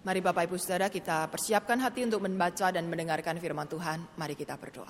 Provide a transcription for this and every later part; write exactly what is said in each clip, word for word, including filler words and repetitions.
Mari Bapak Ibu Saudara kita persiapkan hati untuk membaca dan mendengarkan firman Tuhan. Mari kita berdoa.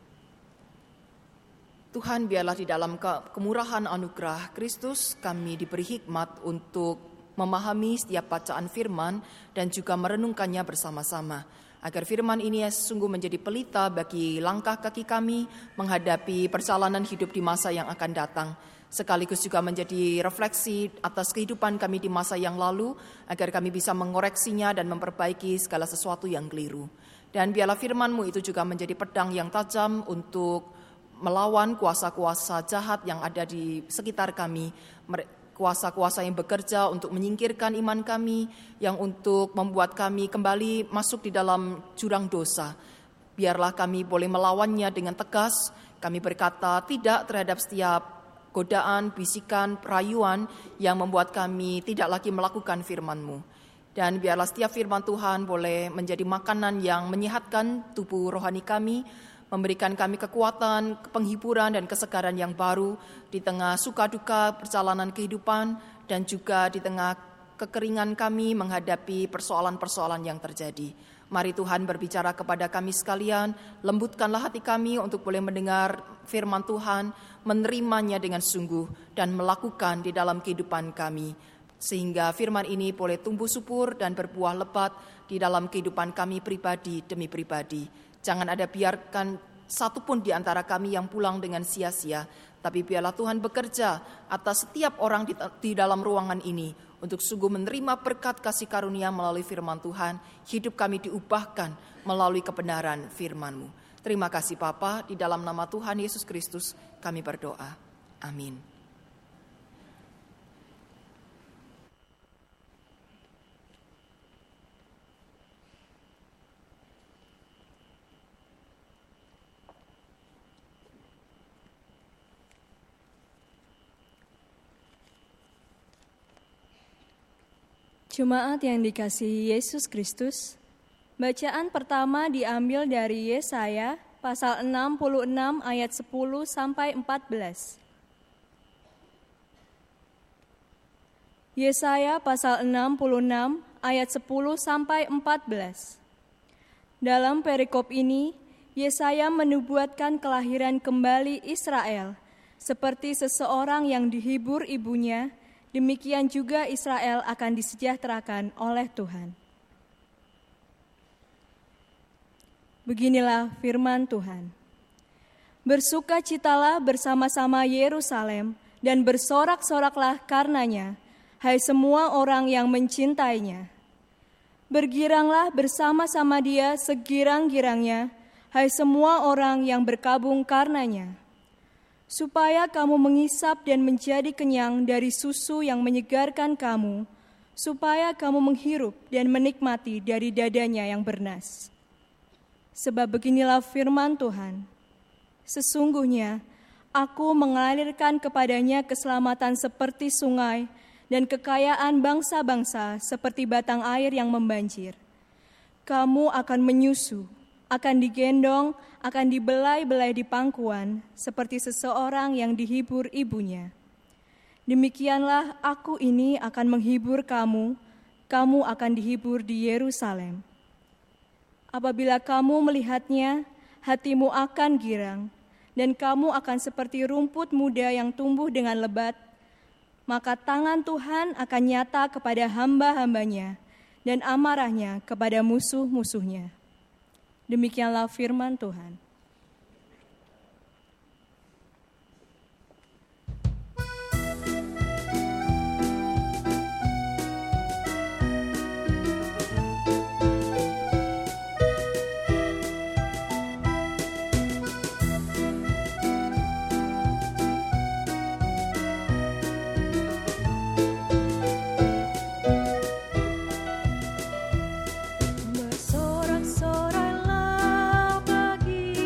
Tuhan, biarlah di dalam kemurahan anugerah Kristus kami diberi hikmat untuk memahami setiap bacaan firman dan juga merenungkannya bersama-sama. Agar firman ini sungguh menjadi pelita bagi langkah kaki kami menghadapi perjalanan hidup di masa yang akan datang. Sekaligus juga menjadi refleksi atas kehidupan kami di masa yang lalu, agar kami bisa mengoreksinya dan memperbaiki segala sesuatu yang keliru. Dan biarlah firman-Mu itu juga menjadi pedang yang tajam untuk melawan kuasa-kuasa jahat yang ada di sekitar kami, kuasa-kuasa yang bekerja untuk menyingkirkan iman kami, yang untuk membuat kami kembali masuk di dalam jurang dosa. Biarlah kami boleh melawannya dengan tegas, kami berkata tidak terhadap setiap godaan, bisikan, rayuan yang membuat kami tidak lagi melakukan firman-Mu. Dan biarlah setiap firman Tuhan boleh menjadi makanan yang menyehatkan tubuh rohani kami, memberikan kami kekuatan, penghiburan dan kesegaran yang baru di tengah suka duka perjalanan kehidupan dan juga di tengah kekeringan kami menghadapi persoalan-persoalan yang terjadi. Mari Tuhan berbicara kepada kami sekalian, lembutkanlah hati kami untuk boleh mendengar firman Tuhan, menerimanya dengan sungguh dan melakukan di dalam kehidupan kami. Sehingga firman ini boleh tumbuh subur dan berbuah lebat di dalam kehidupan kami pribadi demi pribadi. Jangan ada biarkan satupun di antara kami yang pulang dengan sia-sia, tapi biarlah Tuhan bekerja atas setiap orang di, di dalam ruangan ini untuk sungguh menerima berkat kasih karunia melalui firman Tuhan. Hidup kami diubahkan melalui kebenaran firman-Mu. Terima kasih Bapa, di dalam nama Tuhan Yesus Kristus kami berdoa. Amin. Jemaat yang dikasihi Yesus Kristus, bacaan pertama diambil dari Yesaya pasal enam puluh enam ayat sepuluh sampai empat belas. Yesaya pasal enam puluh enam ayat sepuluh sampai empat belas. Dalam perikop ini, Yesaya menubuatkan kelahiran kembali Israel, seperti seseorang yang dihibur ibunya. Demikian juga Israel akan disejahterakan oleh Tuhan. Beginilah firman Tuhan. Bersukacitalah bersama-sama Yerusalem dan bersorak-soraklah karenanya, hai semua orang yang mencintainya. Bergiranglah bersama-sama dia segirang-girangnya, hai semua orang yang berkabung karenanya. Supaya kamu mengisap dan menjadi kenyang dari susu yang menyegarkan kamu, supaya kamu menghirup dan menikmati dari dadanya yang bernas. Sebab beginilah firman Tuhan, sesungguhnya aku mengalirkan kepadanya keselamatan seperti sungai dan kekayaan bangsa-bangsa seperti batang air yang membanjir. Kamu akan menyusu, akan digendong, akan dibelai-belai di pangkuan, seperti seseorang yang dihibur ibunya. Demikianlah aku ini akan menghibur kamu, kamu akan dihibur di Yerusalem. Apabila kamu melihatnya, hatimu akan girang, dan kamu akan seperti rumput muda yang tumbuh dengan lebat, maka tangan Tuhan akan nyata kepada hamba-hambanya, dan amarahnya kepada musuh-musuhnya. Demikianlah firman Tuhan. Bersorak-soraklah bagi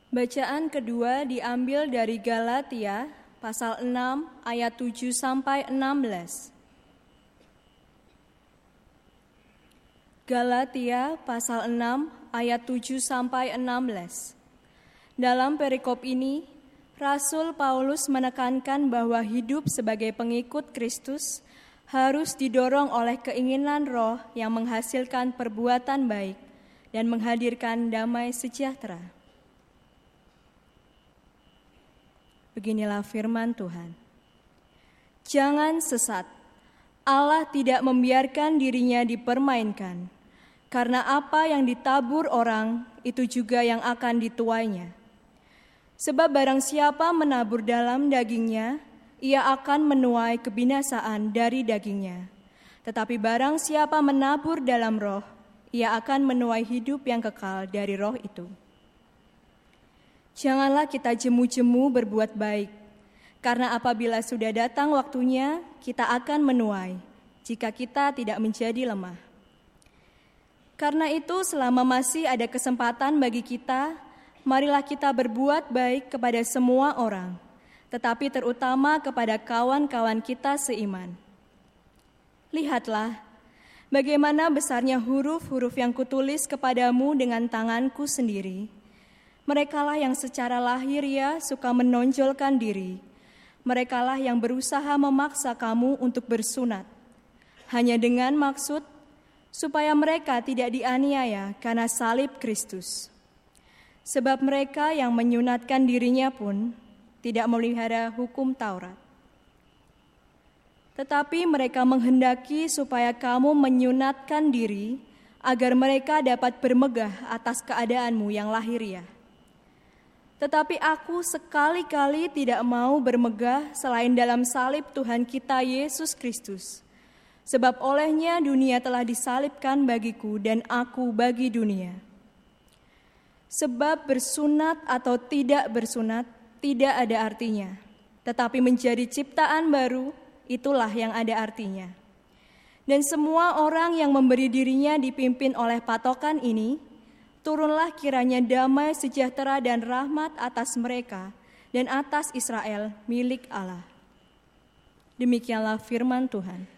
Bacaan kedua diambil dari Galatia pasal enam ayat tujuh sampai enam belas. Galatia pasal enam ayat tujuh sampai enam belas. Dalam perikop ini, Rasul Paulus menekankan bahwa hidup sebagai pengikut Kristus harus didorong oleh keinginan roh yang menghasilkan perbuatan baik dan menghadirkan damai sejahtera. Beginilah firman Tuhan. Jangan sesat. Allah tidak membiarkan dirinya dipermainkan. Karena apa yang ditabur orang, itu juga yang akan dituainya. Sebab barang siapa menabur dalam dagingnya, ia akan menuai kebinasaan dari dagingnya. Tetapi barang siapa menabur dalam roh, ia akan menuai hidup yang kekal dari roh itu. Janganlah kita jemu-jemu berbuat baik, karena apabila sudah datang waktunya, kita akan menuai, jika kita tidak menjadi lemah. Karena itu, selama masih ada kesempatan bagi kita, marilah kita berbuat baik kepada semua orang, tetapi terutama kepada kawan-kawan kita seiman. Lihatlah, bagaimana besarnya huruf-huruf yang kutulis kepadamu dengan tanganku sendiri. Merekalah yang secara lahiriah suka menonjolkan diri. Merekalah yang berusaha memaksa kamu untuk bersunat. Hanya dengan maksud supaya mereka tidak dianiaya karena salib Kristus. Sebab mereka yang menyunatkan dirinya pun tidak memelihara hukum Taurat. Tetapi mereka menghendaki supaya kamu menyunatkan diri agar mereka dapat bermegah atas keadaanmu yang lahiriah. Tetapi aku sekali-kali tidak mau bermegah selain dalam salib Tuhan kita Yesus Kristus. Sebab olehnya dunia telah disalibkan bagiku dan aku bagi dunia. Sebab bersunat atau tidak bersunat tidak ada artinya. Tetapi menjadi ciptaan baru, itulah yang ada artinya. Dan semua orang yang memberi dirinya dipimpin oleh patokan ini, turunlah kiranya damai, sejahtera, dan rahmat atas mereka dan atas Israel milik Allah. Demikianlah firman Tuhan.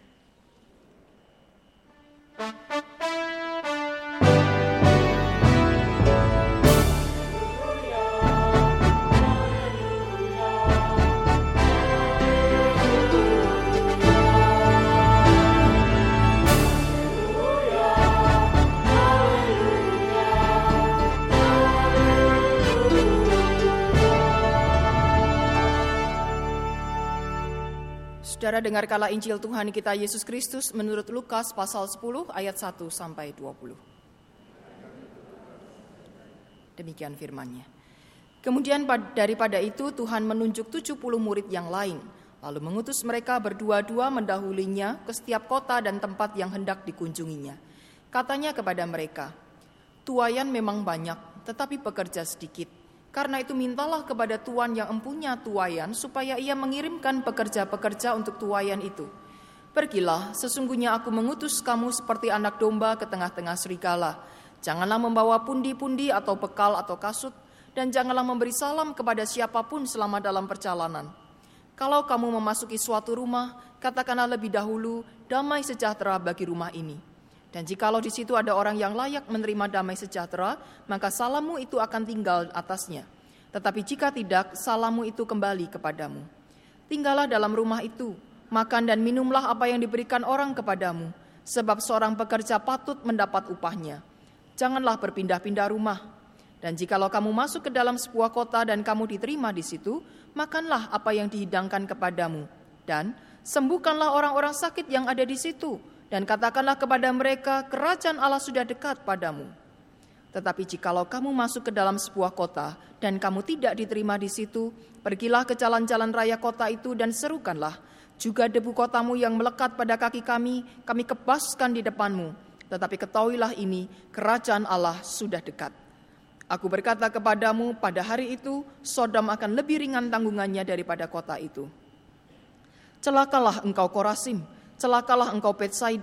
Saudara, dengarkanlah Injil Tuhan kita Yesus Kristus menurut Lukas pasal sepuluh ayat satu sampai dua puluh. Demikian firman-Nya. Kemudian daripada itu Tuhan menunjuk tujuh puluh murid yang lain, lalu mengutus mereka berdua-dua mendahulinya ke setiap kota dan tempat yang hendak dikunjunginya. Katanya kepada mereka, tuaian memang banyak, tetapi pekerja sedikit. Karena itu mintalah kepada Tuan yang empunya tuaian supaya ia mengirimkan pekerja-pekerja untuk tuaian itu. Pergilah, sesungguhnya aku mengutus kamu seperti anak domba ke tengah-tengah serigala. Janganlah membawa pundi-pundi atau bekal atau kasut, dan janganlah memberi salam kepada siapapun selama dalam perjalanan. Kalau kamu memasuki suatu rumah, katakanlah lebih dahulu, damai sejahtera bagi rumah ini. Dan jikalau di situ ada orang yang layak menerima damai sejahtera, maka salammu itu akan tinggal atasnya. Tetapi jika tidak, salammu itu kembali kepadamu. Tinggallah dalam rumah itu, makan dan minumlah apa yang diberikan orang kepadamu, sebab seorang pekerja patut mendapat upahnya. Janganlah berpindah-pindah rumah. Dan jikalau kamu masuk ke dalam sebuah kota dan kamu diterima di situ, makanlah apa yang dihidangkan kepadamu. Dan sembuhkanlah orang-orang sakit yang ada di situ, dan katakanlah kepada mereka, kerajaan Allah sudah dekat padamu. Tetapi jikalau kamu masuk ke dalam sebuah kota dan kamu tidak diterima di situ, pergilah ke jalan-jalan raya kota itu dan serukanlah, juga debu kotamu yang melekat pada kaki kami, kami kebaskan di depanmu. Tetapi ketahuilah ini, kerajaan Allah sudah dekat. Aku berkata kepadamu, pada hari itu Sodom akan lebih ringan tanggungannya daripada kota itu. Celakalah engkau Korasim, celakalah engkau Betsaida,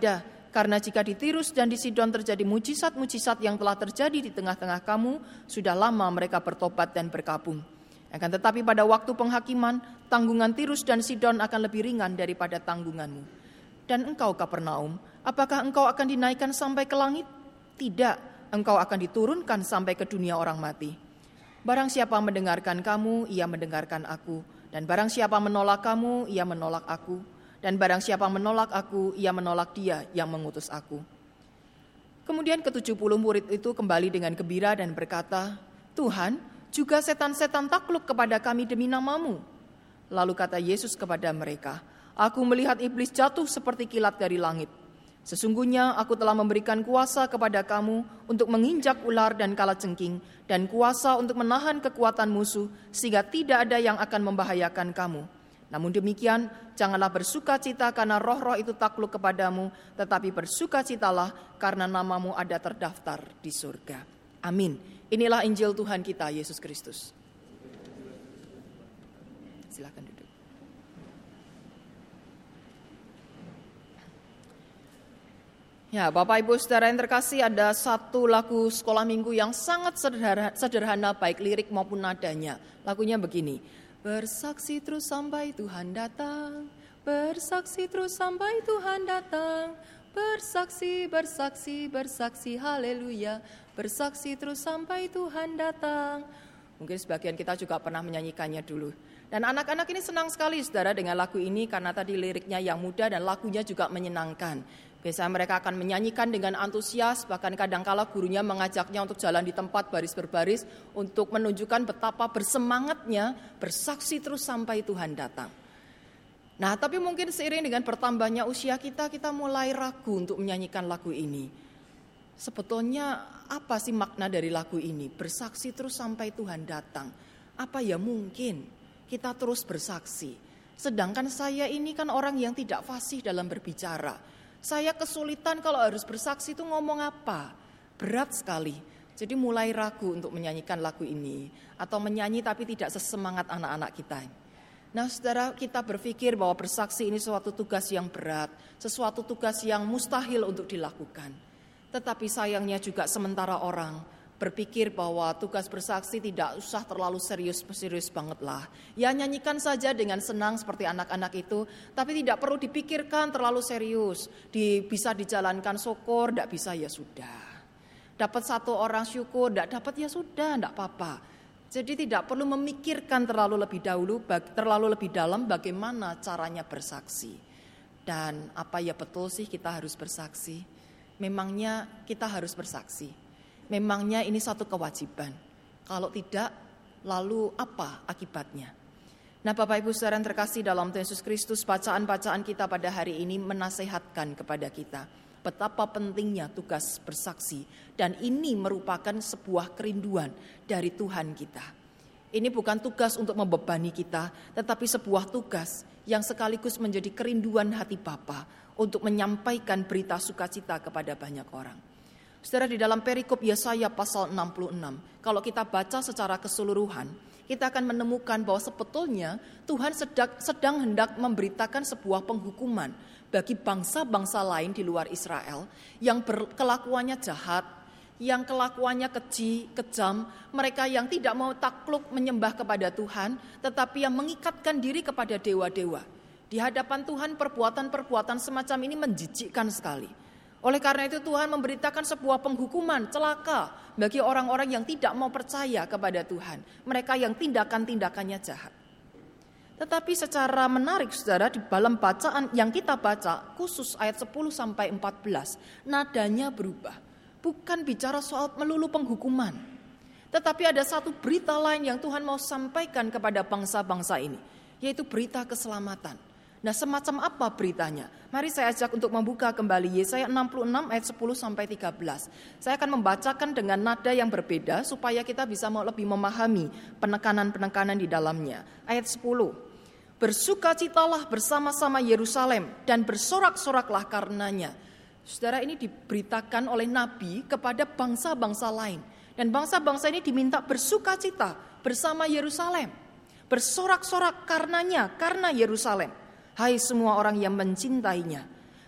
Karena jika di Tirus dan di Sidon terjadi mujizat-mujizat yang telah terjadi di tengah-tengah kamu, sudah lama mereka bertobat dan berkabung. Akan tetapi pada waktu penghakiman, tanggungan Tirus dan Sidon akan lebih ringan daripada tanggunganmu. Dan engkau Kapernaum, apakah engkau akan dinaikkan sampai ke langit? Tidak, engkau akan diturunkan sampai ke dunia orang mati. Barang siapa mendengarkan kamu, ia mendengarkan aku. Dan barang siapa menolak kamu, ia menolak aku. Dan barang siapa menolak aku, ia menolak dia yang mengutus aku. Kemudian ketujuh puluh murid itu kembali dengan gembira dan berkata, Tuhan, juga setan-setan takluk kepada kami demi namamu. Lalu kata Yesus kepada mereka, Aku melihat iblis jatuh seperti kilat dari langit. Sesungguhnya aku telah memberikan kuasa kepada kamu untuk menginjak ular dan kalajengking, dan kuasa untuk menahan kekuatan musuh, sehingga tidak ada yang akan membahayakan kamu. Namun demikian, janganlah bersukacita karena roh-roh itu takluk kepadamu, tetapi bersukacitalah karena namamu ada terdaftar di surga. Amin. Inilah Injil Tuhan kita, Yesus Kristus. Silakan duduk. Ya, Bapak Ibu Saudara yang terkasih, ada satu lagu sekolah minggu yang sangat sederhana, sederhana baik lirik maupun nadanya. Lagunya begini. Bersaksi terus sampai Tuhan datang, bersaksi terus sampai Tuhan datang, bersaksi, bersaksi, bersaksi, haleluya, bersaksi terus sampai Tuhan datang. Mungkin sebagian kita juga pernah menyanyikannya dulu. Dan anak-anak ini senang sekali saudara dengan lagu ini karena tadi liriknya yang mudah dan lagunya juga menyenangkan. Biasanya mereka akan menyanyikan dengan antusias, bahkan kadangkala gurunya mengajaknya untuk jalan di tempat baris berbaris untuk menunjukkan betapa bersemangatnya bersaksi terus sampai Tuhan datang. Nah, tapi mungkin seiring dengan bertambahnya usia kita, kita mulai ragu untuk menyanyikan lagu ini. Sebetulnya apa sih makna dari lagu ini? Bersaksi terus sampai Tuhan datang. Apa ya mungkin kita terus bersaksi? Sedangkan saya ini kan orang yang tidak fasih dalam berbicara. Saya kesulitan kalau harus bersaksi itu ngomong apa? Berat sekali. Jadi mulai ragu untuk menyanyikan lagu ini. Atau menyanyi tapi tidak sesemangat anak-anak kita. Nah, saudara, kita berpikir bahwa bersaksi ini suatu tugas yang berat, sesuatu tugas yang mustahil untuk dilakukan. Tetapi sayangnya juga sementara orang berpikir bahwa tugas bersaksi tidak usah terlalu serius-serius banget lah. Ya nyanyikan saja dengan senang seperti anak-anak itu, tapi tidak perlu dipikirkan terlalu serius. Di, bisa dijalankan syukur, tidak bisa ya sudah. Dapat satu orang syukur, tidak dapat ya sudah, tidak apa-apa. Jadi tidak perlu memikirkan terlalu lebih dahulu, terlalu lebih dalam bagaimana caranya bersaksi. Dan apa ya betul sih kita harus bersaksi? Memangnya kita harus bersaksi. Memangnya ini satu kewajiban. Kalau tidak, lalu apa akibatnya? Nah, Bapak Ibu Saudara yang terkasih dalam Tuhan Yesus Kristus, bacaan-bacaan kita pada hari ini menasehatkan kepada kita betapa pentingnya tugas bersaksi. Dan ini merupakan sebuah kerinduan dari Tuhan kita. Ini bukan tugas untuk membebani kita, tetapi sebuah tugas yang sekaligus menjadi kerinduan hati Bapa untuk menyampaikan berita sukacita kepada banyak orang. Saudara, di dalam perikop Yesaya pasal enam puluh enam, kalau kita baca secara keseluruhan, kita akan menemukan bahwa sebetulnya Tuhan sedang, sedang hendak memberitakan sebuah penghukuman bagi bangsa-bangsa lain di luar Israel yang berkelakuannya jahat, yang kelakuannya keji, kejam, mereka yang tidak mau takluk menyembah kepada Tuhan, tetapi yang mengikatkan diri kepada dewa-dewa. Di hadapan Tuhan perbuatan-perbuatan semacam ini menjijikkan sekali. Oleh karena itu Tuhan memberitakan sebuah penghukuman celaka bagi orang-orang yang tidak mau percaya kepada Tuhan. Mereka yang tindakan-tindakannya jahat. Tetapi secara menarik saudara, di dalam bacaan yang kita baca khusus ayat sepuluh sampai empat belas, nadanya berubah. Bukan bicara soal melulu penghukuman. Tetapi ada satu berita lain yang Tuhan mau sampaikan kepada bangsa-bangsa ini, yaitu berita keselamatan. Nah, semacam apa beritanya? Mari saya ajak untuk membuka kembali Yesaya enam puluh enam ayat sepuluh sampai tiga belas. Saya akan membacakan dengan nada yang berbeda supaya kita bisa lebih memahami penekanan-penekanan di dalamnya. Ayat sepuluh. Bersukacitalah bersama-sama Yerusalem dan bersorak-soraklah karenanya. Saudara, ini diberitakan oleh Nabi kepada bangsa-bangsa lain. Dan bangsa-bangsa ini diminta bersukacita bersama Yerusalem. Bersorak-sorak karenanya, karena Yerusalem. Hai semua orang yang mencintainya,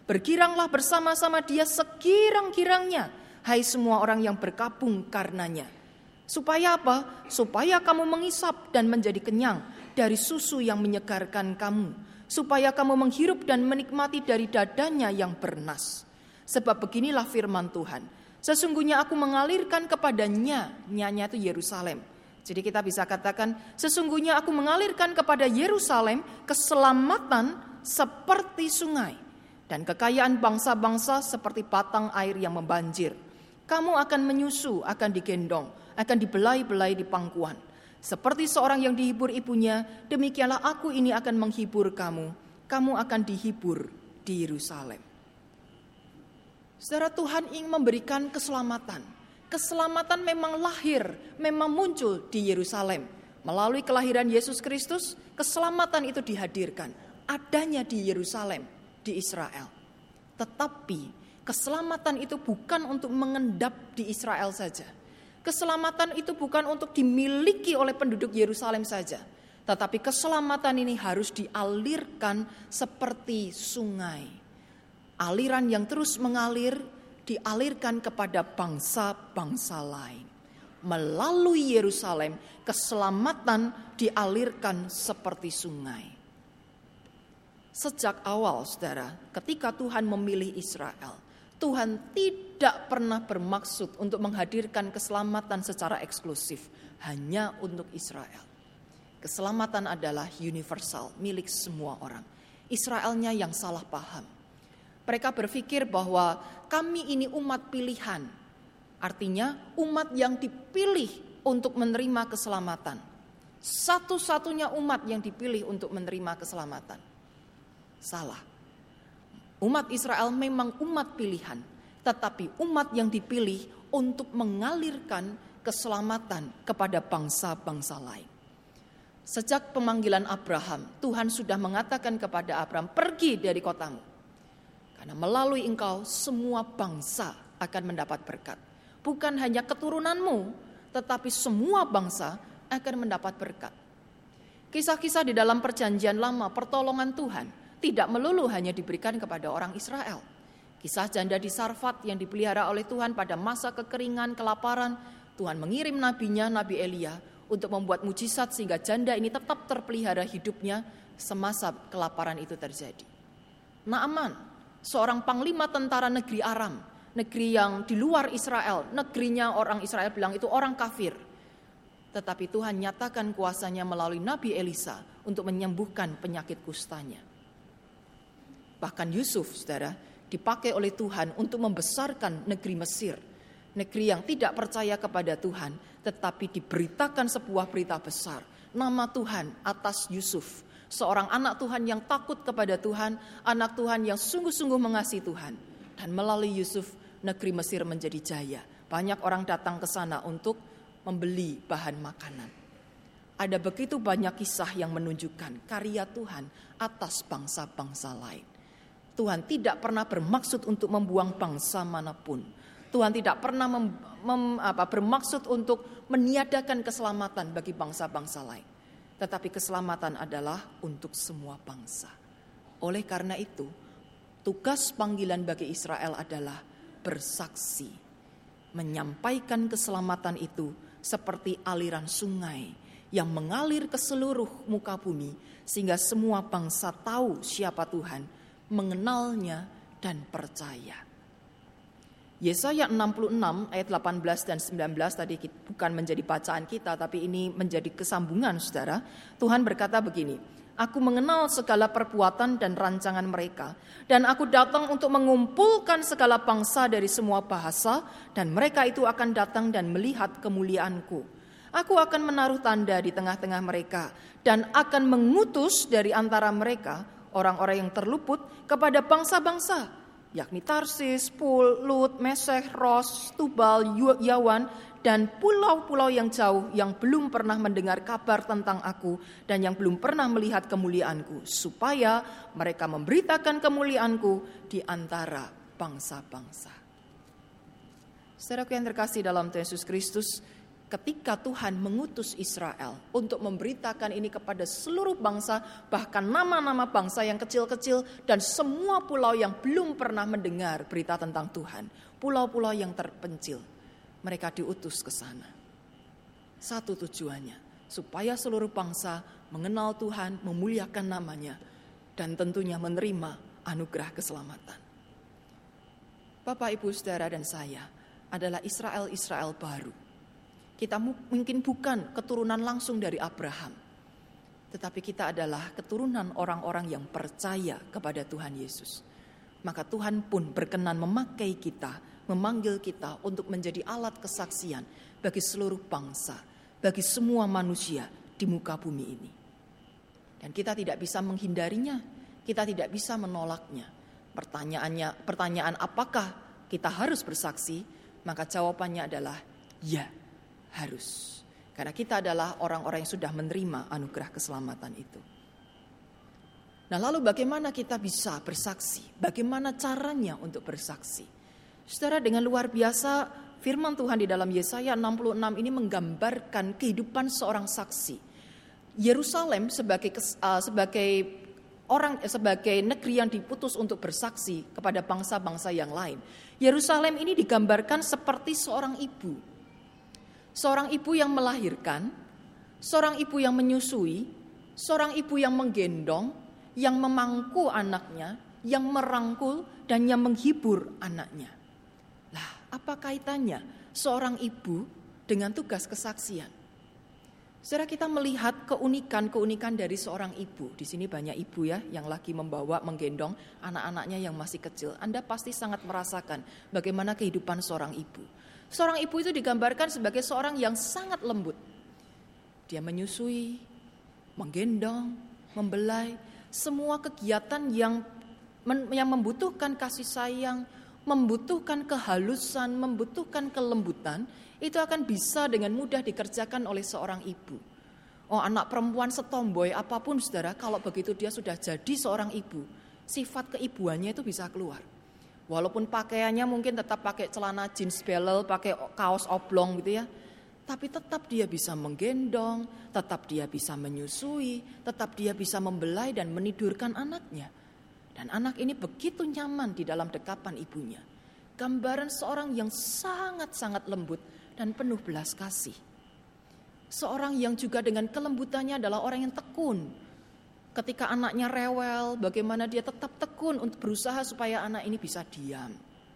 Bergiranglah bersama-sama dia segirang-girangnya, hai semua orang yang berkabung karenanya. Supaya apa? Supaya kamu mengisap dan menjadi kenyang dari susu yang menyegarkan kamu. Supaya kamu menghirup dan menikmati dari dadanya yang bernas. Sebab beginilah firman Tuhan. Sesungguhnya aku mengalirkan kepadanya, nyanya itu Yerusalem. Jadi kita bisa katakan, sesungguhnya aku mengalirkan kepada Yerusalem keselamatan seperti sungai. Dan kekayaan bangsa-bangsa seperti batang air yang membanjir. Kamu akan menyusu, akan digendong, akan dibelai-belai di pangkuan. Seperti seorang yang dihibur ibunya, demikianlah aku ini akan menghibur kamu. Kamu akan dihibur di Yerusalem. Saudara, Tuhan ingin memberikan keselamatan. Keselamatan memang lahir, memang muncul di Yerusalem. Melalui kelahiran Yesus Kristus, keselamatan itu dihadirkan. Adanya di Yerusalem, di Israel. Tetapi keselamatan itu bukan untuk mengendap di Israel saja. Keselamatan itu bukan untuk dimiliki oleh penduduk Yerusalem saja. Tetapi keselamatan ini harus dialirkan seperti sungai. Aliran yang terus mengalir dialirkan kepada bangsa-bangsa lain. Melalui Yerusalem, keselamatan dialirkan seperti sungai. Sejak awal, saudara, ketika Tuhan memilih Israel, Tuhan tidak pernah bermaksud untuk menghadirkan keselamatan secara eksklusif hanya untuk Israel. Keselamatan adalah universal, milik semua orang. Israelnya yang salah paham. Mereka berpikir bahwa kami ini umat pilihan. Artinya umat yang dipilih untuk menerima keselamatan. Satu-satunya umat yang dipilih untuk menerima keselamatan. Salah. Umat Israel memang umat pilihan. Tetapi umat yang dipilih untuk mengalirkan keselamatan kepada bangsa-bangsa lain. Sejak pemanggilan Abraham, Tuhan sudah mengatakan kepada Abraham, pergi dari kotamu. Karena melalui engkau semua bangsa akan mendapat berkat. Bukan hanya keturunanmu, tetapi semua bangsa akan mendapat berkat. Kisah-kisah di dalam perjanjian lama, pertolongan Tuhan, tidak melulu hanya diberikan kepada orang Israel. Kisah janda di Sarfat yang dipelihara oleh Tuhan pada masa kekeringan, kelaparan, Tuhan mengirim nabinya, Nabi Elia, untuk membuat mujizat sehingga janda ini tetap terpelihara hidupnya semasa kelaparan itu terjadi. Naaman, seorang panglima tentara negeri Aram, negeri yang di luar Israel, negerinya orang Israel bilang itu orang kafir. Tetapi Tuhan nyatakan kuasanya melalui Nabi Elisa untuk menyembuhkan penyakit kustanya. Bahkan Yusuf, saudara, dipakai oleh Tuhan untuk membesarkan negeri Mesir. Negeri yang tidak percaya kepada Tuhan, tetapi diberitakan sebuah berita besar. Nama Tuhan atas Yusuf. Seorang anak Tuhan yang takut kepada Tuhan, anak Tuhan yang sungguh-sungguh mengasihi Tuhan. Dan melalui Yusuf, negeri Mesir menjadi jaya. Banyak orang datang ke sana untuk membeli bahan makanan. Ada begitu banyak kisah yang menunjukkan karya Tuhan atas bangsa-bangsa lain. Tuhan tidak pernah bermaksud untuk membuang bangsa manapun. Tuhan tidak pernah mem, mem, apa, bermaksud untuk meniadakan keselamatan bagi bangsa-bangsa lain. Tetapi keselamatan adalah untuk semua bangsa. Oleh karena itu, tugas panggilan bagi Israel adalah bersaksi. Menyampaikan keselamatan itu seperti aliran sungai yang mengalir ke seluruh muka bumi. Sehingga semua bangsa tahu siapa Tuhan, mengenalnya dan percaya. Yesaya enam puluh enam ayat delapan belas dan sembilan belas tadi bukan menjadi bacaan kita, tapi ini menjadi kesambungan, saudara. Tuhan berkata begini, aku mengenal segala perbuatan dan rancangan mereka, dan aku datang untuk mengumpulkan segala bangsa dari semua bahasa, dan mereka itu akan datang dan melihat kemuliaanku. Aku akan menaruh tanda di tengah-tengah mereka, dan akan mengutus dari antara mereka orang-orang yang terluput kepada bangsa-bangsa, yakni Tarsis, Pul, Lut, Mesech, Ros, Tubal, Yawan, dan pulau-pulau yang jauh yang belum pernah mendengar kabar tentang aku dan yang belum pernah melihat kemuliaanku, supaya mereka memberitakan kemuliaanku di antara bangsa-bangsa. Saudaraku yang terkasih dalam Tuhan Yesus Kristus, ketika Tuhan mengutus Israel untuk memberitakan ini kepada seluruh bangsa, bahkan nama-nama bangsa yang kecil-kecil dan semua pulau yang belum pernah mendengar berita tentang Tuhan, pulau-pulau yang terpencil, mereka diutus ke sana. Satu tujuannya, supaya seluruh bangsa mengenal Tuhan, memuliakan namanya, dan tentunya menerima anugerah keselamatan. Bapak, Ibu, Saudara, dan saya adalah Israel-Israel baru. Kita mungkin bukan keturunan langsung dari Abraham, tetapi kita adalah keturunan orang-orang yang percaya kepada Tuhan Yesus. Maka Tuhan pun berkenan memakai kita, memanggil kita untuk menjadi alat kesaksian bagi seluruh bangsa, bagi semua manusia di muka bumi ini. Dan kita tidak bisa menghindarinya, kita tidak bisa menolaknya. Pertanyaannya, pertanyaan apakah kita harus bersaksi? Maka jawabannya adalah ya. Harus, karena kita adalah orang-orang yang sudah menerima anugerah keselamatan itu. Nah, lalu bagaimana kita bisa bersaksi? Bagaimana caranya untuk bersaksi? Saudara, dengan luar biasa firman Tuhan di dalam Yesaya enam puluh enam ini menggambarkan kehidupan seorang saksi. Yerusalem sebagai uh, sebagai orang sebagai negeri yang diputus untuk bersaksi kepada bangsa-bangsa yang lain. Yerusalem ini digambarkan seperti seorang ibu. Seorang ibu yang melahirkan, seorang ibu yang menyusui, seorang ibu yang menggendong, yang memangku anaknya, yang merangkul dan yang menghibur anaknya. Lah, apa kaitannya seorang ibu dengan tugas kesaksian? Saudara, kita melihat keunikan-keunikan dari seorang ibu. Di sini banyak ibu ya yang lagi membawa, menggendong anak-anaknya yang masih kecil. Anda pasti sangat merasakan bagaimana kehidupan seorang ibu. Seorang ibu itu digambarkan sebagai seorang yang sangat lembut. Dia menyusui, menggendong, membelai, semua kegiatan yang yang membutuhkan kasih sayang, membutuhkan kehalusan, membutuhkan kelembutan, itu akan bisa dengan mudah dikerjakan oleh seorang ibu. Oh, anak perempuan setomboy apapun, saudara, kalau begitu dia sudah jadi seorang ibu, sifat keibuannya itu bisa keluar. Walaupun pakaiannya mungkin tetap pakai celana jeans belel, pakai kaos oblong gitu ya. Tapi tetap dia bisa menggendong, tetap dia bisa menyusui, tetap dia bisa membelai dan menidurkan anaknya. Dan anak ini begitu nyaman di dalam dekapan ibunya. Gambaran seorang yang sangat-sangat lembut dan penuh belas kasih. Seorang yang juga dengan kelembutannya adalah orang yang tekun. Ketika anaknya rewel, bagaimana dia tetap tekun untuk berusaha supaya anak ini bisa diam.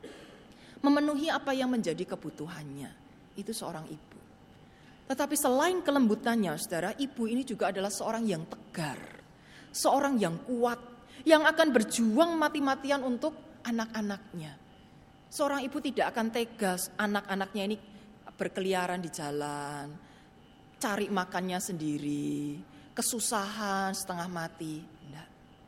Memenuhi apa yang menjadi kebutuhannya. Itu seorang ibu. Tetapi selain kelembutannya, saudara, ibu ini juga adalah seorang yang tegar. Seorang yang kuat, yang akan berjuang mati-matian untuk anak-anaknya. Seorang ibu tidak akan tegas anak-anaknya ini berkeliaran di jalan, cari makannya sendiri, kesusahan, setengah mati. Enggak.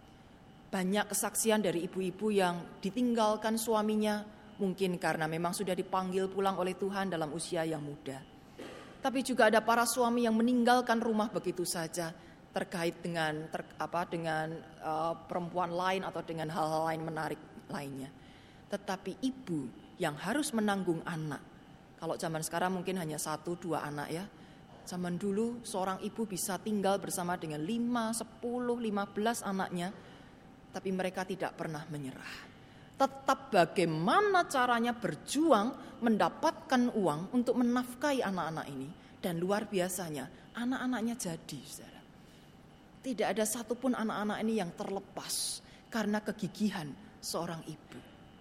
Banyak kesaksian dari ibu-ibu yang ditinggalkan suaminya, mungkin karena memang sudah dipanggil pulang oleh Tuhan dalam usia yang muda. Tapi juga ada para suami yang meninggalkan rumah begitu saja terkait dengan ter, apa dengan uh, perempuan lain atau dengan hal-hal lain menarik lainnya. Tetapi ibu yang harus menanggung anak. Kalau zaman sekarang mungkin hanya satu dua anak ya. Zaman dulu seorang ibu bisa tinggal bersama dengan lima, sepuluh, lima belas anaknya, tapi mereka tidak pernah menyerah. Tetap bagaimana caranya berjuang mendapatkan uang untuk menafkahi anak-anak ini. Dan luar biasanya anak-anaknya jadi, saudara. Tidak ada satupun anak-anak ini yang terlepas karena kegigihan seorang ibu.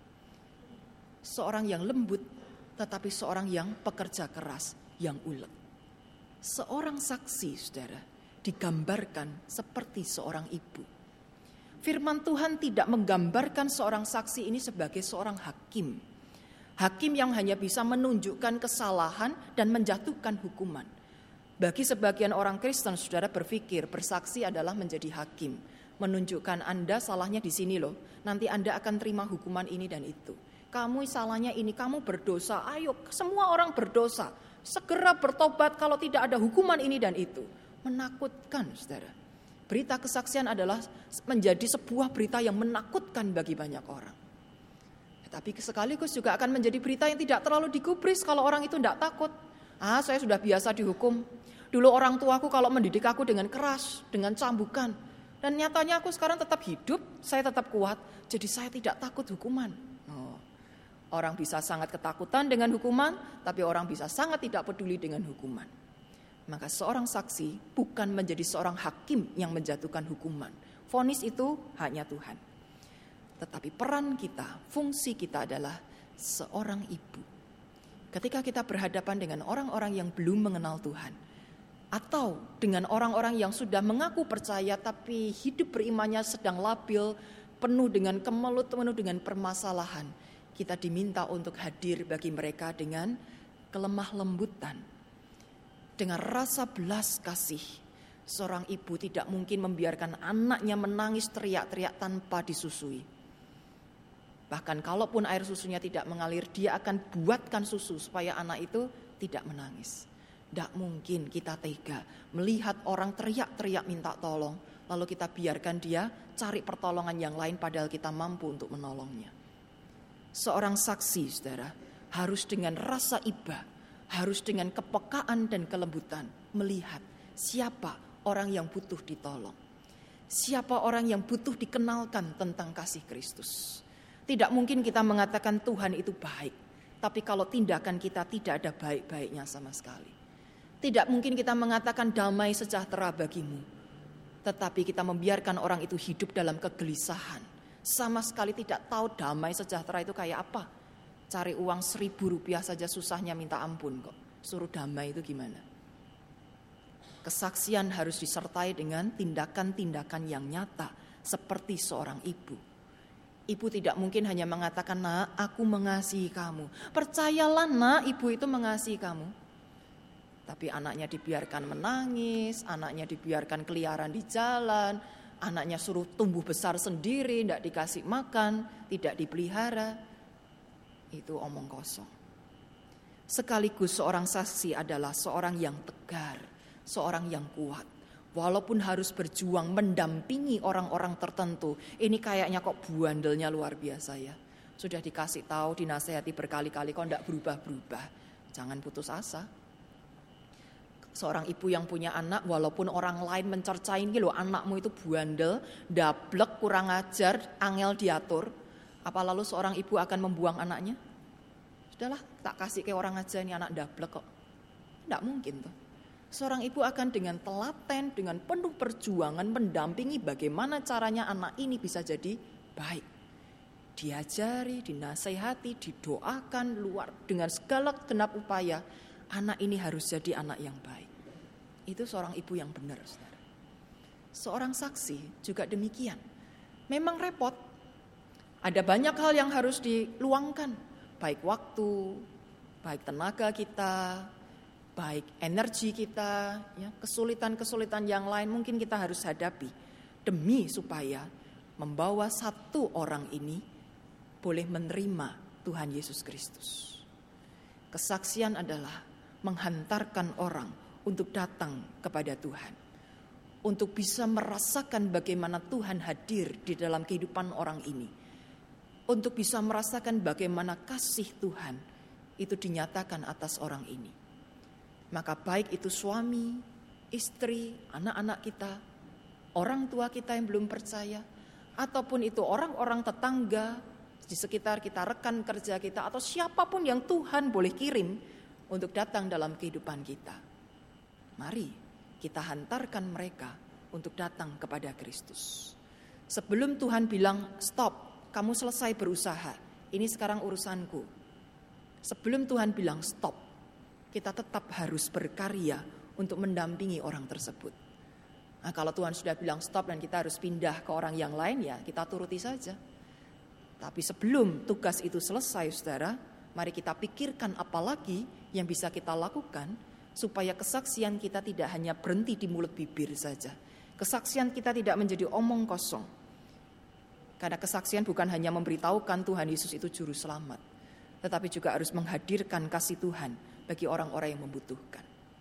Seorang yang lembut, tetapi seorang yang pekerja keras, yang ulet. Seorang saksi, saudara, digambarkan seperti seorang ibu. Firman Tuhan tidak menggambarkan seorang saksi ini sebagai seorang hakim. Hakim yang hanya bisa menunjukkan kesalahan dan menjatuhkan hukuman. Bagi sebagian orang Kristen, saudara, berpikir bersaksi adalah menjadi hakim. Menunjukkan Anda salahnya di sini loh, nanti Anda akan terima hukuman ini dan itu. Kamu salahnya ini, kamu berdosa, ayo semua orang berdosa. Segera bertobat kalau tidak ada hukuman ini dan itu. Menakutkan, saudara. Berita kesaksian adalah menjadi sebuah berita yang menakutkan bagi banyak orang. Tapi sekaligus juga akan menjadi berita yang tidak terlalu digubris kalau orang itu tidak takut. Ah, saya sudah biasa dihukum. Dulu orang tuaku kalau mendidik aku dengan keras, dengan cambukan. Dan nyatanya aku sekarang tetap hidup, saya tetap kuat. Jadi saya tidak takut hukuman. Oh. Orang bisa sangat ketakutan dengan hukuman, tapi orang bisa sangat tidak peduli dengan hukuman. Maka seorang saksi bukan menjadi seorang hakim yang menjatuhkan hukuman. Vonis itu hanya Tuhan. Tetapi peran kita, fungsi kita adalah seorang ibu. Ketika kita berhadapan dengan orang-orang yang belum mengenal Tuhan, atau dengan orang-orang yang sudah mengaku percaya tapi hidup berimannya sedang labil, penuh dengan kemelut, penuh dengan permasalahan, kita diminta untuk hadir bagi mereka dengan kelemah lembutan, dengan rasa belas kasih. Seorang ibu tidak mungkin membiarkan anaknya menangis teriak-teriak tanpa disusui. Bahkan kalaupun air susunya tidak mengalir, dia akan buatkan susu supaya anak itu tidak menangis. Tidak mungkin kita tega melihat orang teriak-teriak minta tolong, lalu kita biarkan dia cari pertolongan yang lain padahal kita mampu untuk menolongnya. Seorang saksi, saudara, harus dengan rasa iba, harus dengan kepekaan dan kelembutan melihat siapa orang yang butuh ditolong. Siapa orang yang butuh dikenalkan tentang kasih Kristus. Tidak mungkin kita mengatakan Tuhan itu baik, tapi kalau tindakan kita tidak ada baik-baiknya sama sekali. Tidak mungkin kita mengatakan damai sejahtera bagimu, tetapi kita membiarkan orang itu hidup dalam kegelisahan. Sama sekali tidak tahu damai sejahtera itu kayak apa. Cari uang seribu rupiah saja susahnya minta ampun kok. Suruh damai itu gimana? Kesaksian harus disertai dengan tindakan-tindakan yang nyata seperti seorang ibu. Ibu tidak mungkin hanya mengatakan, nak, aku mengasihi kamu. Percayalah nak, ibu itu mengasihi kamu. Tapi anaknya dibiarkan menangis, anaknya dibiarkan keliaran di jalan, anaknya suruh tumbuh besar sendiri, tidak dikasih makan, tidak dipelihara. Itu omong kosong. Sekaligus seorang saksi adalah seorang yang tegar, seorang yang kuat. Walaupun harus berjuang mendampingi orang-orang tertentu. Ini kayaknya kok buandelnya luar biasa ya. Sudah dikasih tahu, dinasehati berkali-kali kok tidak berubah-berubah. Jangan putus asa. Seorang ibu yang punya anak, walaupun orang lain mencercain, loh anakmu itu buandel, dablek, kurang ajar, angel diatur. Apa lalu seorang ibu akan membuang anaknya? Sudahlah, tak kasih ke orang aja, ini anak dablek kok. Tidak mungkin tuh. Seorang ibu akan dengan telaten, dengan penuh perjuangan mendampingi bagaimana caranya anak ini bisa jadi baik. Diajari, dinasehati, didoakan luar dengan segala genap upaya. Anak ini harus jadi anak yang baik. Itu seorang ibu yang benar, saudara. Seorang saksi juga demikian. Memang repot. Ada banyak hal yang harus diluangkan. Baik waktu, baik tenaga kita, baik energi kita, ya, kesulitan-kesulitan yang lain mungkin kita harus hadapi demi supaya membawa satu orang ini boleh menerima Tuhan Yesus Kristus. Kesaksian adalah menghantarkan orang untuk datang kepada Tuhan, untuk bisa merasakan bagaimana Tuhan hadir di dalam kehidupan orang ini, untuk bisa merasakan bagaimana kasih Tuhan itu dinyatakan atas orang ini. Maka baik itu suami, istri, anak-anak kita, orang tua kita yang belum percaya, ataupun itu orang-orang tetangga di sekitar kita, rekan kerja kita, atau siapapun yang Tuhan boleh kirim untuk datang dalam kehidupan kita. Mari kita hantarkan mereka untuk datang kepada Kristus. Sebelum Tuhan bilang, stop, kamu selesai berusaha, ini sekarang urusanku. Sebelum Tuhan bilang stop, kita tetap harus berkarya untuk mendampingi orang tersebut. Nah, kalau Tuhan sudah bilang stop dan kita harus pindah ke orang yang lain, ya kita turuti saja. Tapi sebelum tugas itu selesai, saudara, mari kita pikirkan apa lagi yang bisa kita lakukan supaya kesaksian kita tidak hanya berhenti di mulut bibir saja. Kesaksian kita tidak menjadi omong kosong. Karena kesaksian bukan hanya memberitahukan Tuhan Yesus itu juru selamat, tetapi juga harus menghadirkan kasih Tuhan bagi orang-orang yang membutuhkan.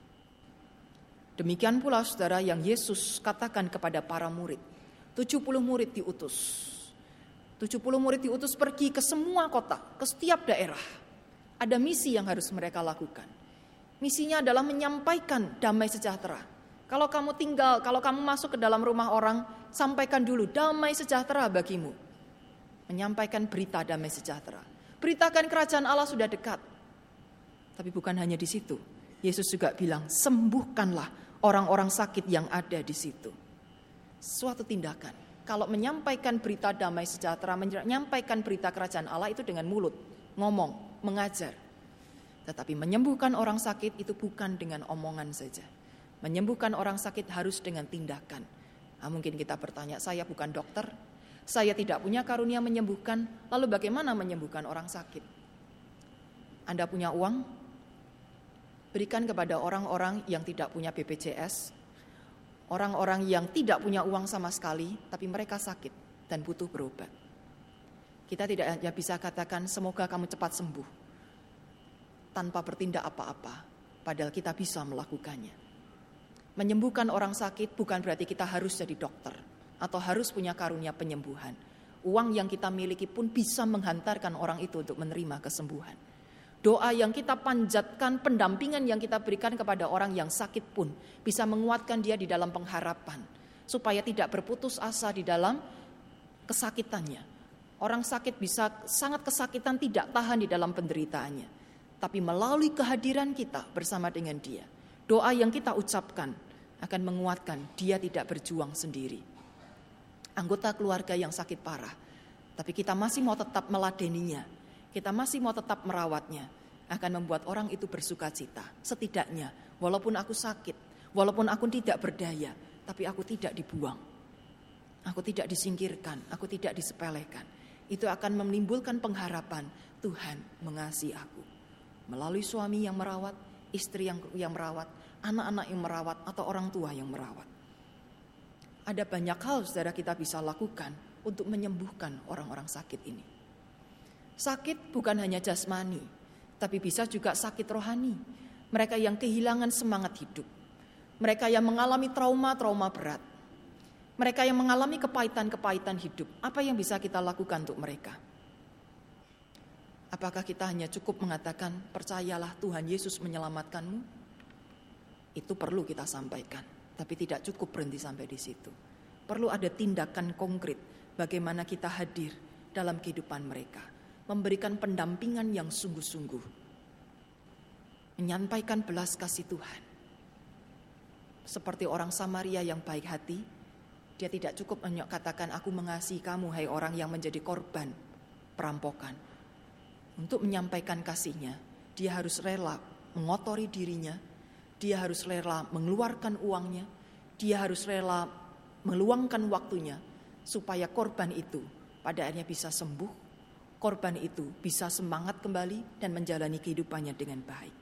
Demikian pula saudara yang Yesus katakan kepada para murid. tujuh puluh murid diutus. tujuh puluh murid diutus pergi ke semua kota, ke setiap daerah. Ada misi yang harus mereka lakukan. Misinya adalah menyampaikan damai sejahtera. Kalau kamu tinggal, kalau kamu masuk ke dalam rumah orang, sampaikan dulu damai sejahtera bagimu. Menyampaikan berita damai sejahtera. Beritakan kerajaan Allah sudah dekat. Tapi bukan hanya di situ. Yesus juga bilang, sembuhkanlah orang-orang sakit yang ada di situ. Suatu tindakan. Kalau menyampaikan berita damai sejahtera, menyampaikan berita kerajaan Allah itu dengan mulut, ngomong, mengajar. Tetapi menyembuhkan orang sakit itu bukan dengan omongan saja. Menyembuhkan orang sakit harus dengan tindakan. Nah, mungkin kita bertanya, saya bukan dokter, saya tidak punya karunia menyembuhkan, lalu bagaimana menyembuhkan orang sakit? Anda punya uang? Berikan kepada orang-orang yang tidak punya B P J S, orang-orang yang tidak punya uang sama sekali, tapi mereka sakit dan butuh berobat. Kita tidak hanya bisa katakan, semoga kamu cepat sembuh, tanpa bertindak apa-apa, padahal kita bisa melakukannya. Menyembuhkan orang sakit bukan berarti kita harus jadi dokter atau harus punya karunia penyembuhan. Uang yang kita miliki pun bisa menghantarkan orang itu untuk menerima kesembuhan. Doa yang kita panjatkan, pendampingan yang kita berikan kepada orang yang sakit pun bisa menguatkan dia di dalam pengharapan, supaya tidak berputus asa di dalam kesakitannya. Orang sakit bisa sangat kesakitan, tidak tahan di dalam penderitaannya. Tapi melalui kehadiran kita bersama dengan dia, doa yang kita ucapkan akan menguatkan dia tidak berjuang sendiri. Anggota keluarga yang sakit parah, tapi kita masih mau tetap meladeninya, kita masih mau tetap merawatnya, akan membuat orang itu bersuka cita. Setidaknya, walaupun aku sakit, walaupun aku tidak berdaya, tapi aku tidak dibuang. Aku tidak disingkirkan, aku tidak disepelekan. Itu akan menimbulkan pengharapan, Tuhan mengasihi aku. Melalui suami yang merawat, istri yang, yang merawat, anak-anak yang merawat, atau orang tua yang merawat. Ada banyak hal saudara kita bisa lakukan untuk menyembuhkan orang-orang sakit ini. Sakit bukan hanya jasmani, tapi bisa juga sakit rohani. Mereka yang kehilangan semangat hidup. Mereka yang mengalami trauma-trauma berat. Mereka yang mengalami kepahitan-kepahitan hidup. Apa yang bisa kita lakukan untuk mereka? Apakah kita hanya cukup mengatakan, percayalah Tuhan Yesus menyelamatkanmu? Itu perlu kita sampaikan, tapi tidak cukup berhenti sampai di situ. Perlu ada tindakan konkret bagaimana kita hadir dalam kehidupan mereka. Memberikan pendampingan yang sungguh-sungguh. Menyampaikan belas kasih Tuhan. Seperti orang Samaria yang baik hati, dia tidak cukup hanya katakan, aku mengasihi kamu, hai orang yang menjadi korban perampokan. Untuk menyampaikan kasihnya, dia harus rela mengotori dirinya, dia harus rela mengeluarkan uangnya, dia harus rela meluangkan waktunya, supaya korban itu pada akhirnya bisa sembuh, korban itu bisa semangat kembali dan menjalani kehidupannya dengan baik.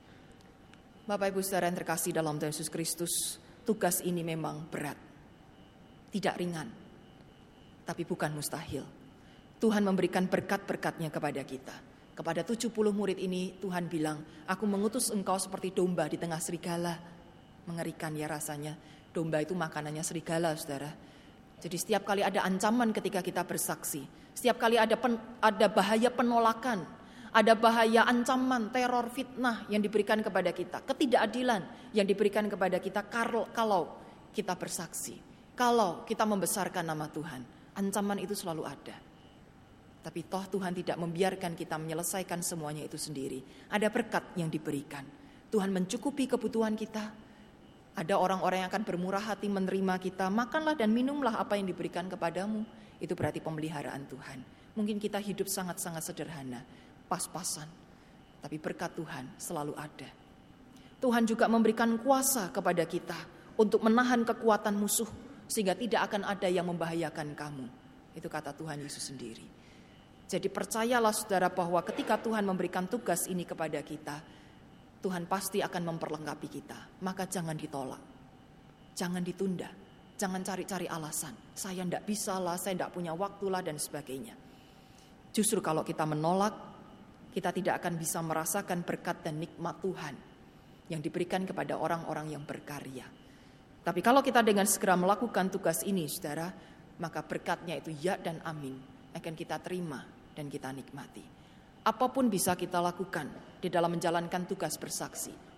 Bapak Ibu Saudara yang terkasih dalam Tuhan Yesus Kristus, tugas ini memang berat, tidak ringan, tapi bukan mustahil. Tuhan memberikan berkat-berkatnya kepada kita. Kepada tujuh puluh murid ini Tuhan bilang, aku mengutus engkau seperti domba di tengah serigala. Mengerikan ya rasanya. Domba itu makanannya serigala, saudara. Jadi setiap kali ada ancaman ketika kita bersaksi, setiap kali ada pen, ada bahaya penolakan, ada bahaya ancaman, teror, fitnah yang diberikan kepada kita, ketidakadilan yang diberikan kepada kita kalau kita bersaksi, kalau kita membesarkan nama Tuhan, ancaman itu selalu ada. Tapi toh Tuhan tidak membiarkan kita menyelesaikan semuanya itu sendiri. Ada berkat yang diberikan. Tuhan mencukupi kebutuhan kita. Ada orang-orang yang akan bermurah hati menerima kita. Makanlah dan minumlah apa yang diberikan kepadamu. Itu berarti pemeliharaan Tuhan. Mungkin kita hidup sangat-sangat sederhana, pas-pasan. Tapi berkat Tuhan selalu ada. Tuhan juga memberikan kuasa kepada kita untuk menahan kekuatan musuh, sehingga tidak akan ada yang membahayakan kamu. Itu kata Tuhan Yesus sendiri. Jadi percayalah saudara bahwa ketika Tuhan memberikan tugas ini kepada kita, Tuhan pasti akan memperlengkapi kita. Maka jangan ditolak, jangan ditunda, jangan cari-cari alasan. Saya tidak bisa lah, saya tidak punya waktu lah dan sebagainya. Justru kalau kita menolak, kita tidak akan bisa merasakan berkat dan nikmat Tuhan yang diberikan kepada orang-orang yang berkarya. Tapi kalau kita dengan segera melakukan tugas ini, saudara, maka berkatnya itu ya dan amin akan kita terima dan kita nikmati. Apapun bisa kita lakukan di dalam menjalankan tugas bersaksi.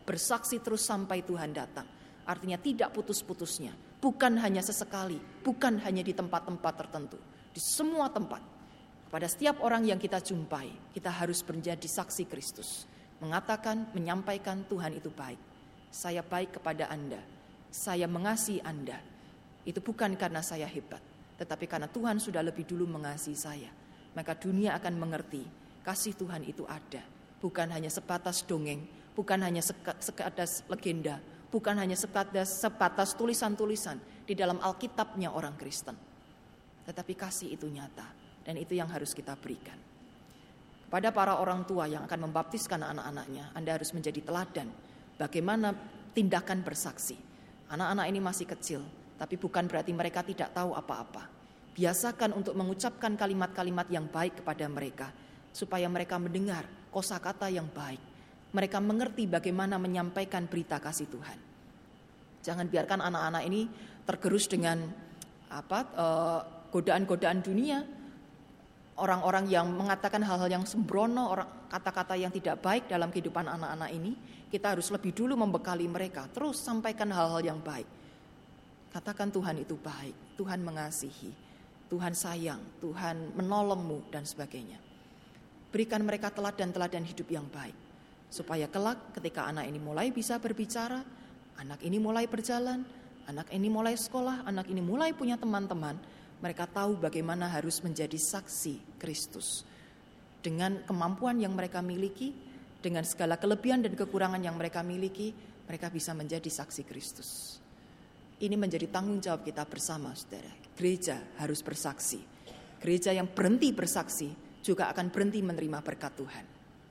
bersaksi terus sampai Tuhan datang. Artinya tidak putus-putusnya, bukan hanya sesekali, bukan hanya di tempat-tempat tertentu, di semua tempat. Pada setiap orang yang kita jumpai, kita harus menjadi saksi Kristus. Mengatakan, menyampaikan Tuhan itu baik. Saya baik kepada Anda, saya mengasihi Anda. Itu bukan karena saya hebat, tetapi karena Tuhan sudah lebih dulu mengasihi saya. Maka dunia akan mengerti kasih Tuhan itu ada. Bukan hanya sebatas dongeng, bukan hanya sebatas legenda, bukan hanya sebatas, sebatas tulisan-tulisan di dalam Alkitabnya orang Kristen. Tetapi kasih itu nyata, dan itu yang harus kita berikan. Kepada para orang tua yang akan membaptiskan anak-anaknya, Anda harus menjadi teladan bagaimana tindakan bersaksi. Anak-anak ini masih kecil, tapi bukan berarti mereka tidak tahu apa-apa. Biasakan untuk mengucapkan kalimat-kalimat yang baik kepada mereka, supaya mereka mendengar kosakata yang baik. Mereka mengerti bagaimana menyampaikan berita kasih Tuhan. Jangan biarkan anak-anak ini tergerus dengan apa eh, godaan-godaan dunia, orang-orang yang mengatakan hal-hal yang sembrono, orang kata-kata yang tidak baik dalam kehidupan anak-anak ini. Kita harus lebih dulu membekali mereka, terus sampaikan hal-hal yang baik. Katakan Tuhan itu baik, Tuhan mengasihi, Tuhan sayang, Tuhan menolongmu dan sebagainya. Berikan mereka teladan-teladan hidup yang baik, supaya kelak ketika anak ini mulai bisa berbicara, anak ini mulai berjalan, anak ini mulai sekolah, anak ini mulai punya teman-teman, mereka tahu bagaimana harus menjadi saksi Kristus. Dengan kemampuan yang mereka miliki, dengan segala kelebihan dan kekurangan yang mereka miliki, mereka bisa menjadi saksi Kristus. Ini menjadi tanggung jawab kita bersama, saudara. Gereja harus bersaksi. Gereja yang berhenti bersaksi juga akan berhenti menerima berkat Tuhan.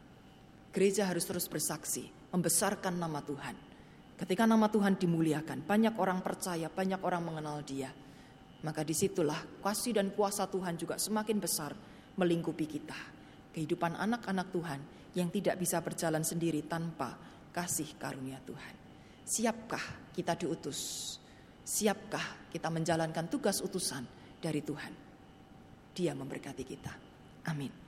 Gereja harus terus bersaksi, membesarkan nama Tuhan. Ketika nama Tuhan dimuliakan, banyak orang percaya, banyak orang mengenal Dia. Maka disitulah kasih dan kuasa Tuhan juga semakin besar melingkupi kita. Kehidupan anak-anak Tuhan yang tidak bisa berjalan sendiri tanpa kasih karunia Tuhan. Siapkah kita diutus? Siapkah kita menjalankan tugas utusan dari Tuhan? Dia memberkati kita. Amin.